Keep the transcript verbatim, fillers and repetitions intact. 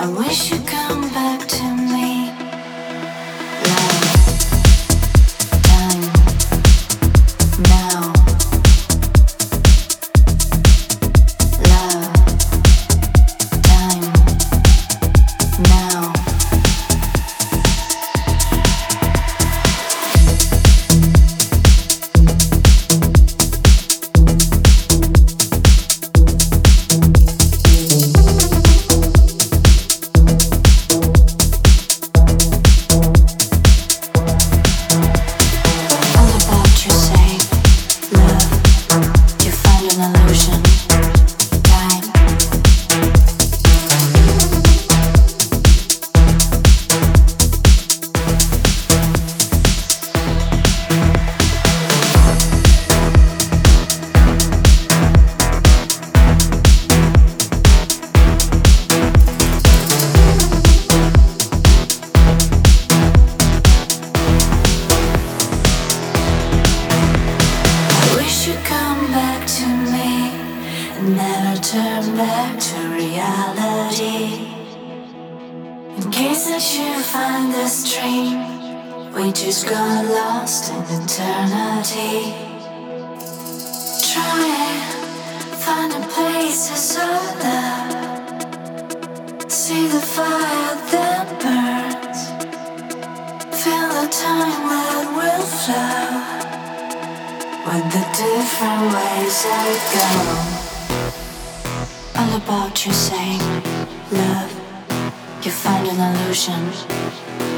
I wish you'd come back to me. Love, time, now. Love, time, now. Never turn back to reality. In case that you find this dream, we just got lost in eternity. Try and find a place to soar love. See the fire that burns. Feel the time that will flow with the different ways that go. All about you saying, love, you find an illusion.